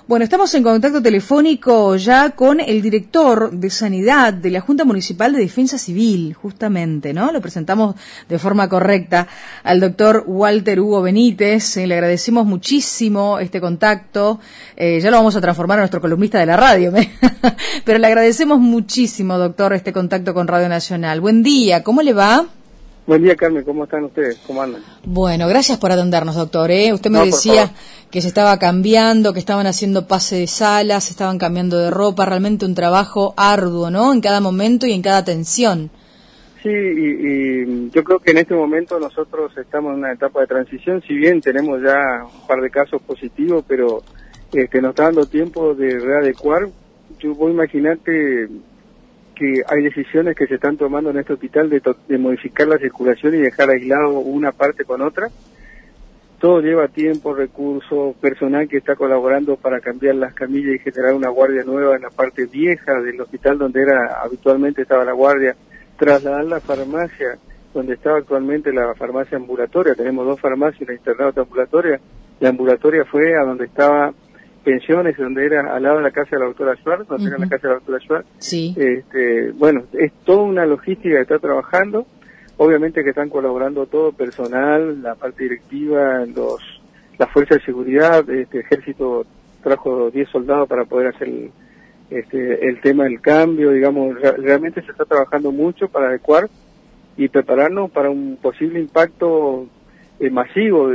Bueno, estamos en contacto telefónico ya con el director de Sanidad de la Junta Municipal de Defensa Civil, justamente, ¿no? Lo presentamos de forma correcta al doctor Walter Hugo Benítez. Le agradecemos muchísimo este contacto. Ya lo vamos a transformar en nuestro columnista de la radio, pero le agradecemos muchísimo, doctor, este contacto con Radio Nacional. Buen día, ¿cómo le va? Buen día, Carmen, ¿cómo están ustedes? ¿Cómo andan? Bueno, gracias por atendernos, doctor. Usted me decía que se estaba cambiando, que estaban haciendo pase de salas, estaban cambiando de ropa, realmente un trabajo arduo, ¿no? En cada momento y en cada atención. Sí, y yo creo que en este momento nosotros estamos en una etapa de transición, si bien tenemos ya un par de casos positivos, pero nos está dando tiempo de readecuar. Yo voy a imaginarte que hay decisiones que se están tomando en este hospital de modificar la circulación y dejar aislado una parte con otra. Todo lleva tiempo, recursos, personal que está colaborando para cambiar las camillas y generar una guardia nueva en la parte vieja del hospital donde habitualmente estaba la guardia, trasladar la farmacia donde estaba actualmente la farmacia ambulatoria. Tenemos dos farmacias, una internada y otra ambulatoria. La ambulatoria fue a donde estaba Pensiones, donde era al lado de la casa de la doctora Schwartz, donde era la casa de la doctora Schwartz. Sí. Bueno, es toda una logística que está trabajando. Obviamente que están colaborando todo personal, la parte directiva, la fuerza de seguridad. Ejército trajo 10 soldados para poder hacer el tema del cambio. Digamos, realmente se está trabajando mucho para adecuar y prepararnos para un posible impacto masivo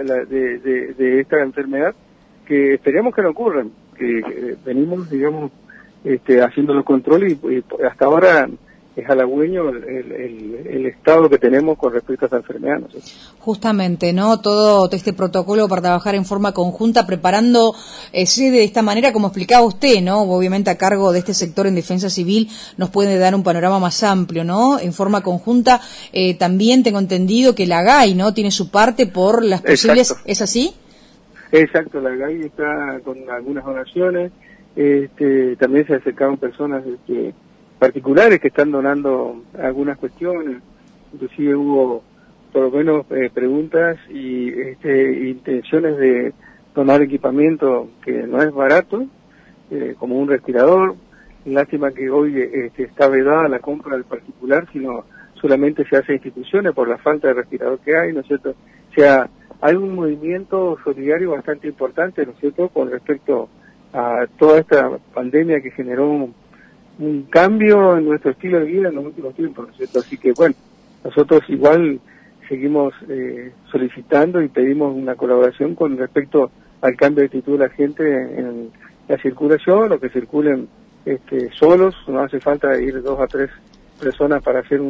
de esta enfermedad, que esperemos que no ocurran, que venimos, digamos, haciendo los controles y hasta ahora es halagüeño el estado que tenemos con respecto a esta enfermedad, ¿no? Justamente, ¿no? Todo este protocolo para trabajar en forma conjunta, preparando de esta manera, como explicaba usted, ¿no? Obviamente a cargo de este sector en defensa civil nos puede dar un panorama más amplio, ¿no? En forma conjunta, también tengo entendido que la GAI, ¿no? Tiene su parte por las posibles... Exacto. ¿Es así? Exacto, la GAI está con algunas donaciones, también se acercaron personas particulares que están donando algunas cuestiones, inclusive hubo por lo menos preguntas y intenciones de donar equipamiento que no es barato, como un respirador. Lástima que hoy está vedada la compra del particular, sino solamente se hace a instituciones por la falta de respirador que hay, ¿no es cierto? O sea, hay un movimiento solidario bastante importante, ¿no es cierto?, con respecto a toda esta pandemia que generó un cambio en nuestro estilo de vida en los últimos tiempos, ¿no es cierto? Así que, bueno, nosotros igual seguimos solicitando y pedimos una colaboración con respecto al cambio de actitud de la gente en la circulación, o que circulen solos. No hace falta ir 2 a 3 personas para hacer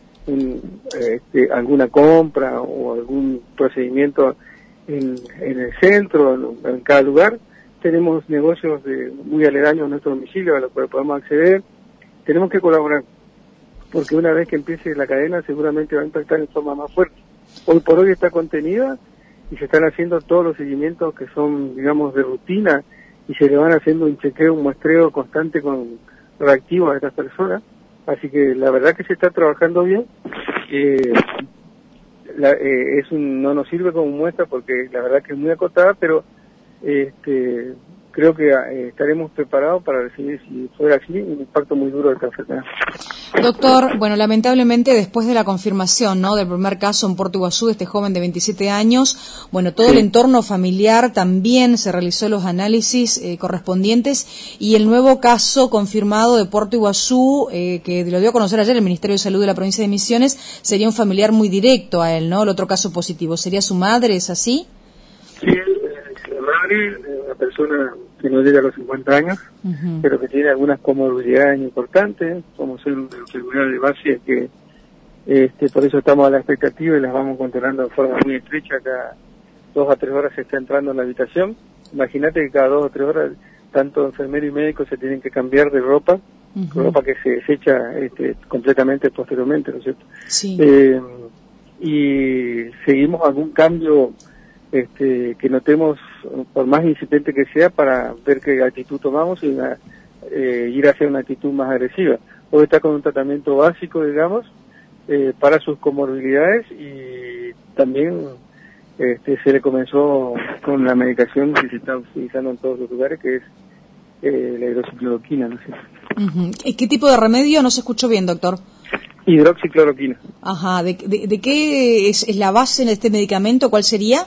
alguna compra o algún procedimiento en el centro, en cada lugar. Tenemos negocios muy aledaños a nuestro domicilio a los cuales podemos acceder. Tenemos que colaborar, porque una vez que empiece la cadena seguramente va a impactar en forma más fuerte. Hoy por hoy está contenida y se están haciendo todos los seguimientos que son, digamos, de rutina, y se le van haciendo un chequeo, un muestreo constante con reactivos a estas personas. Así que la verdad que se está trabajando bien. No nos sirve como muestra porque la verdad que es muy acotada, pero creo que estaremos preparados para recibir, si fuera así, un impacto muy duro de esta enfermedad. Doctor, bueno, lamentablemente después de la confirmación, ¿no?, del primer caso en Puerto Iguazú de este joven de 27 años, bueno, todo el entorno familiar también se realizó los análisis correspondientes, y el nuevo caso confirmado de Puerto Iguazú, que lo dio a conocer ayer el Ministerio de Salud de la provincia de Misiones, sería un familiar muy directo a él, ¿no? El otro caso positivo, ¿sería su madre, es así? Sí, la madre, una persona que no llega a los 50 años, pero que tiene algunas comorbilidades importantes, como ser una enfermedad de base que por eso estamos a la expectativa y las vamos controlando de forma muy estrecha. Cada 2 a 3 horas se está entrando en la habitación. Imagínate que cada 2 o 3 horas tanto enfermero y médico se tienen que cambiar de ropa, ropa que se desecha completamente posteriormente, ¿no es cierto? Sí. Y seguimos algún cambio que notemos, por más incipiente que sea, para ver qué actitud tomamos y ir hacia una actitud más agresiva. Hoy está con un tratamiento básico, digamos, para sus comorbilidades, y también se le comenzó con la medicación que se está utilizando en todos los lugares, que es la hidroxicloroquina, ¿no sé? ¿Qué tipo de remedio? No se escuchó bien, doctor. Hidroxicloroquina. Ajá, ¿de qué es la base de este medicamento? ¿Cuál sería?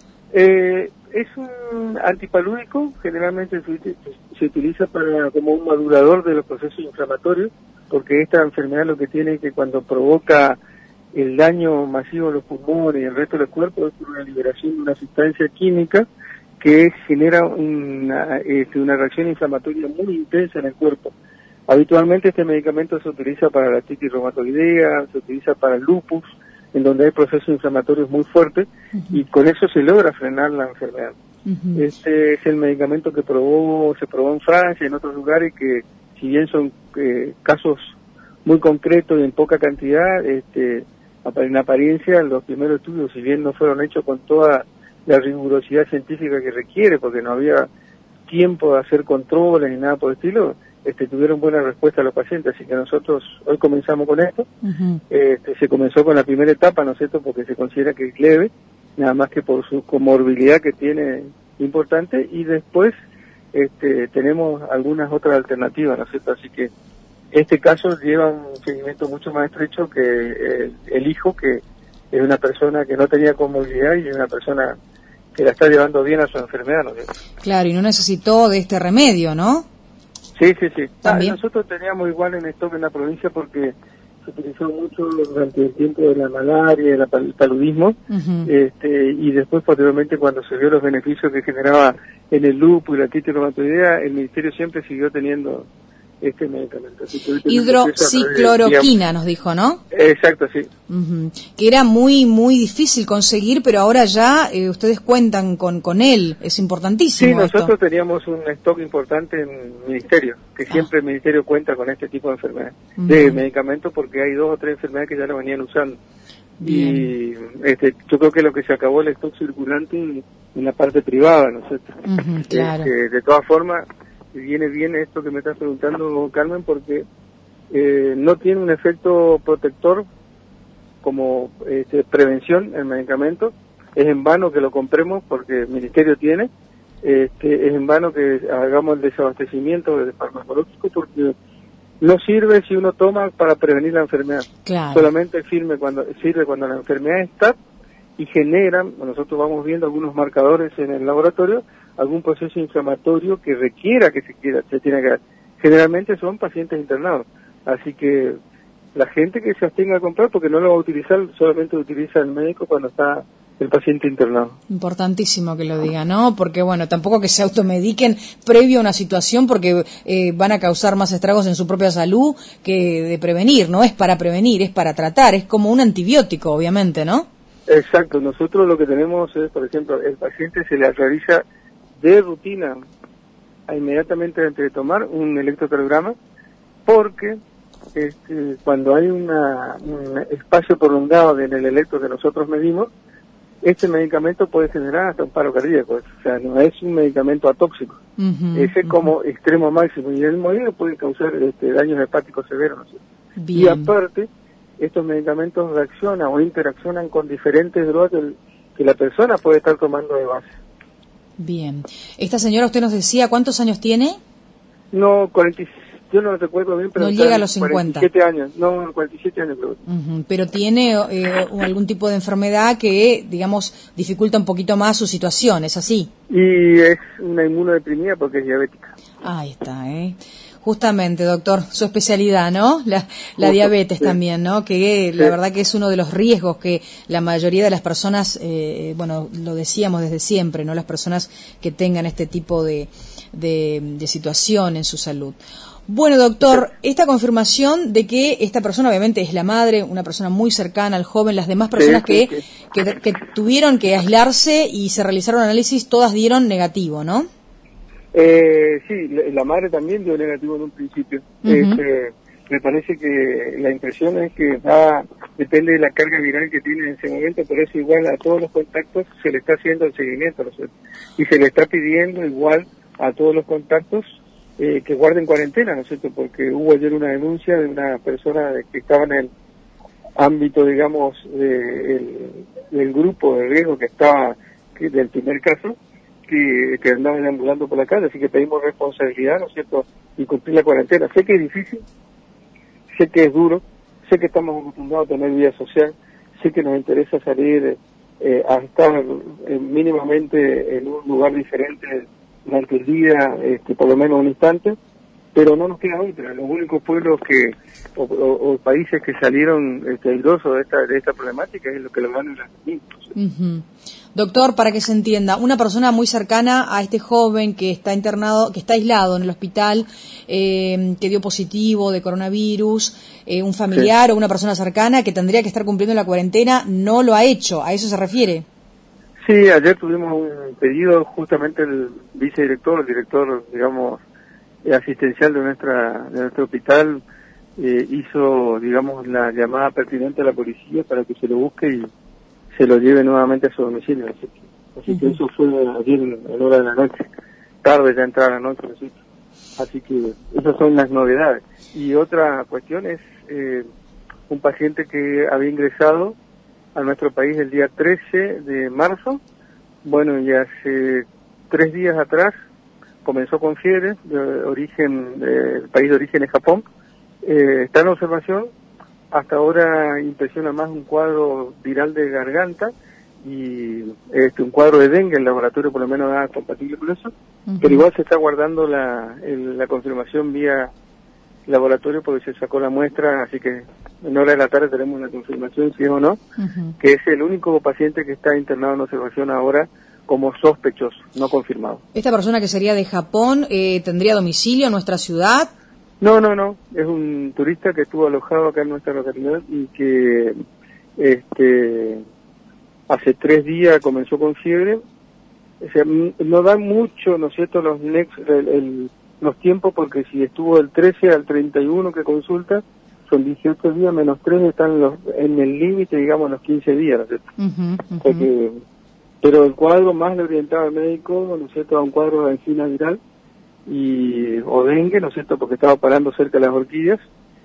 Es un antipalúdico, generalmente se utiliza como un madurador de los procesos inflamatorios, porque esta enfermedad lo que tiene es que cuando provoca el daño masivo en los pulmones y el resto del cuerpo es por una liberación de una sustancia química que genera una reacción inflamatoria muy intensa en el cuerpo. Habitualmente este medicamento se utiliza para la artritis reumatoidea, se utiliza para el lupus, en donde hay procesos inflamatorios muy fuertes, y con eso se logra frenar la enfermedad. Este es el medicamento que se probó en Francia y en otros lugares, que si bien son casos muy concretos y en poca cantidad, en apariencia los primeros estudios, si bien no fueron hechos con toda la rigurosidad científica que requiere, porque no había tiempo de hacer controles ni nada por el estilo, tuvieron buena respuesta a los pacientes, así que nosotros hoy comenzamos con esto. Se comenzó con la primera etapa, ¿no es cierto?, porque se considera que es leve, nada más que por su comorbilidad que tiene importante, y después tenemos algunas otras alternativas, ¿no es cierto?, así que este caso lleva un seguimiento mucho más estrecho que el hijo, que es una persona que no tenía comorbilidad y es una persona que la está llevando bien a su enfermedad, ¿no es cierto? Claro, y no necesitó de este remedio, ¿no? Sí. Nosotros teníamos igual en stock en la provincia porque se utilizó mucho durante el tiempo de la malaria, el paludismo, y después posteriormente cuando se vio los beneficios que generaba en el lupus y la artritis reumatoidea, el ministerio siempre siguió teniendo este medicamento. Hidroxicloroquina nos dijo, ¿no? Exacto, sí. Que era muy difícil conseguir, pero ahora ya ustedes cuentan con él, es importantísimo. Sí, nosotros teníamos un stock importante en el ministerio, que siempre el ministerio cuenta con este tipo de enfermedades, de medicamentos, porque hay 2 o 3 enfermedades que ya lo venían usando. Bien. Y yo creo que lo que se acabó el stock circulante en la parte privada, ¿no es cierto? Claro. De todas formas, viene bien esto que me estás preguntando, Carmen, porque no tiene un efecto protector como prevención el medicamento. Es en vano que lo compremos porque el ministerio tiene, es en vano que hagamos el desabastecimiento de farmacológico, porque no sirve si uno toma para prevenir la enfermedad. Claro. Solamente sirve cuando la enfermedad está y genera, nosotros vamos viendo algunos marcadores en el laboratorio, algún proceso inflamatorio que requiera que se tiene que dar. Generalmente son pacientes internados, así que la gente que se abstenga a comprar, porque no lo va a utilizar, solamente lo utiliza el médico cuando está el paciente internado. Importantísimo que lo diga, ¿no? Porque, bueno, tampoco que se automediquen previo a una situación, porque van a causar más estragos en su propia salud que de prevenir. No es para prevenir, es para tratar, es como un antibiótico, obviamente, ¿no? Exacto, nosotros lo que tenemos es, por ejemplo, el paciente se le realiza de rutina inmediatamente antes de tomar un electrocardiograma, porque cuando hay un espacio prolongado en el electro que nosotros medimos, este medicamento puede generar hasta un paro cardíaco, o sea, no es un medicamento atóxico, ese es como extremo máximo, y el modelo puede causar daños hepáticos severos, ¿no? Y aparte, estos medicamentos reaccionan o interaccionan con diferentes drogas que la persona puede estar tomando de base. Bien. Esta señora, usted nos decía, ¿cuántos años tiene? No, yo no recuerdo bien, pero no llega a los 50. 47 años, no, 47 años creo. Pero tiene algún tipo de enfermedad que, digamos, dificulta un poquito más su situación, ¿es así? Y es una inmunodeprimida porque es diabética. Ahí está, Justamente, doctor, su especialidad, ¿no? La diabetes, sí. También, ¿no? Que la verdad que es uno de los riesgos que la mayoría de las personas, bueno, lo decíamos desde siempre, ¿no? Las personas que tengan este tipo de situación en su salud. Bueno, doctor, esta confirmación de que esta persona obviamente es la madre, una persona muy cercana al joven, las demás personas que tuvieron que aislarse y se realizaron análisis, todas dieron negativo, ¿no? Sí, la madre también dio negativo en un principio. Me parece que la impresión es que depende de la carga viral que tiene en ese momento, por eso igual a todos los contactos se le está haciendo el seguimiento, ¿no es cierto? Y se le está pidiendo igual a todos los contactos que guarden cuarentena, ¿no es cierto? Porque hubo ayer una denuncia de una persona que estaba ámbito, digamos, del grupo de riesgo que estaba, del primer caso, que andaban ambulando por la calle, así que pedimos responsabilidad, ¿no es cierto?, y cumplir la cuarentena. Sé que es difícil, sé que es duro, sé que estamos acostumbrados a tener vida social, sé que nos interesa salir a estar mínimamente en un lugar diferente durante el día, por lo menos un instante, pero no nos queda otra. Los únicos pueblos o países que salieron airosos de esta problemática es lo que lo van en las mismas. Doctor, para que se entienda, una persona muy cercana a este joven que está internado, que está aislado en el hospital, que dio positivo de coronavirus, un familiar o una persona cercana que tendría que estar cumpliendo la cuarentena, no lo ha hecho. ¿A eso se refiere? Sí, ayer tuvimos un pedido, justamente el vicedirector, el director, digamos, asistencial de nuestro hospital, hizo, digamos, la llamada pertinente a la policía para que se lo busque y se lo lleve nuevamente a su domicilio. Así que eso fue ayer en hora de la noche, tarde ya entrada la noche, ¿sí? Así que esas son las novedades. Y otra cuestión es un paciente que había ingresado a nuestro país el día 13 de marzo, bueno, y hace 3 días atrás comenzó con fiebre, el país de origen es Japón, está en observación. Hasta ahora impresiona más un cuadro viral de garganta y un cuadro de dengue. El laboratorio por lo menos da compatible con eso, pero igual se está guardando la confirmación vía laboratorio porque se sacó la muestra, así que en hora de la tarde tenemos una confirmación, si es o no, que es el único paciente que está internado en observación ahora como sospechoso, no confirmado. ¿Esta persona que sería de Japón tendría domicilio en nuestra ciudad? No, es un turista que estuvo alojado acá en nuestra localidad y que hace 3 días comenzó con fiebre. O sea, no dan mucho, ¿no es cierto?, los tiempos, porque si estuvo del 13 al 31 que consulta, son 18 días menos 3, están en el límite, digamos, los 15 días, ¿no es cierto? O sea que, pero el cuadro más le orientaba al médico, ¿no es cierto?, a un cuadro de angina viral o dengue, ¿no es cierto?, porque estaba parando cerca de las orquídeas,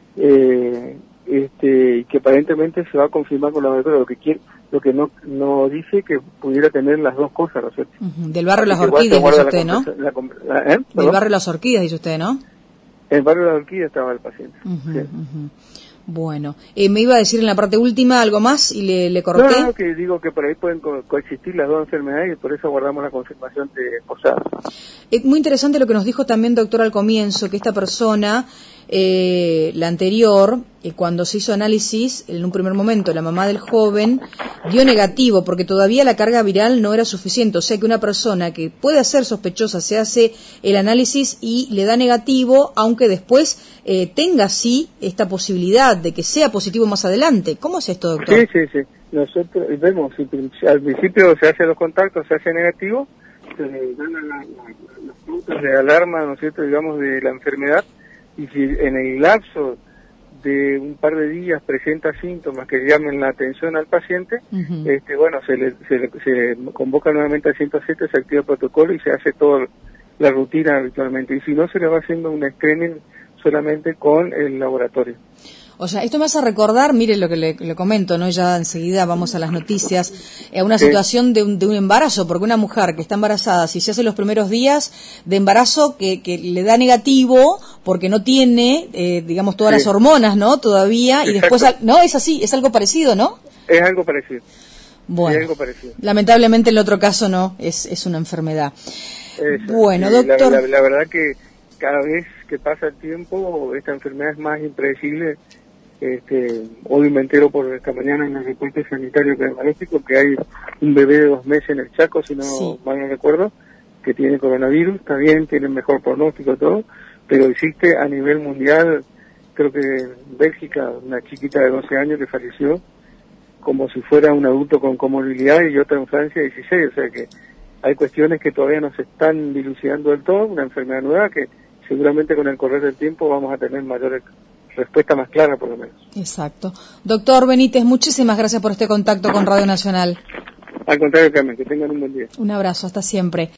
y que aparentemente se va a confirmar con la laboratorio, lo que no dice que pudiera tener las dos cosas, ¿no es cierto? Del barrio de las orquídeas, dice usted, ¿no? Del barrio de las orquídeas, dice usted, ¿no? En el barrio de las orquídeas estaba el paciente. Sí. Bueno, me iba a decir en la parte última algo más y le corté. No, que digo que por ahí pueden coexistir las dos enfermedades y por eso guardamos la confirmación de posada. Es muy interesante lo que nos dijo también, doctor, al comienzo, que esta persona, la anterior, cuando se hizo análisis, en un primer momento la mamá del joven dio negativo porque todavía la carga viral no era suficiente. O sea que una persona que puede ser sospechosa se hace el análisis y le da negativo, aunque después tenga sí esta posibilidad de que sea positivo más adelante. ¿Cómo es esto, doctor? Sí. Nosotros vemos, al principio se hacen los contactos, se hace negativo, se dan las pautas de alarma, ¿no es cierto?, digamos, de la enfermedad, y si en el lapso de un par de días presenta síntomas que llamen la atención al paciente, bueno, se le convoca nuevamente al 107, se activa el protocolo y se hace toda la rutina habitualmente, y si no, se le va haciendo un screening solamente con el laboratorio. O sea, esto me hace recordar, mire lo que le comento, ¿no? Ya enseguida vamos a las noticias, una situación de un embarazo, porque una mujer que está embarazada, si se hace los primeros días de embarazo, que le da negativo, porque no tiene, digamos, todas las hormonas, ¿no? Todavía, y después, no, es así, es algo parecido, ¿no? Es algo parecido. Bueno, es algo parecido. Lamentablemente el otro caso no, es una enfermedad. Bueno, doctor. La verdad que cada vez que pasa el tiempo, esta enfermedad es más impredecible. Hoy me entero por esta mañana en el reporte sanitario criminalístico que hay un bebé de 2 meses en el Chaco, si no mal no recuerdo, que tiene coronavirus. Está bien, tiene mejor pronóstico, todo, pero existe a nivel mundial. Creo que en Bélgica, una chiquita de 12 años que falleció como si fuera un adulto con comorbilidad, y otra en Francia 16, o sea que hay cuestiones que todavía no se están dilucidando del todo, una enfermedad nueva que seguramente con el correr del tiempo vamos a tener mayores respuesta más clara, por lo menos. Exacto. Doctor Benítez, muchísimas gracias por este contacto con Radio Nacional. Al contrario, Carmen, que tengan un buen día. Un abrazo, hasta siempre.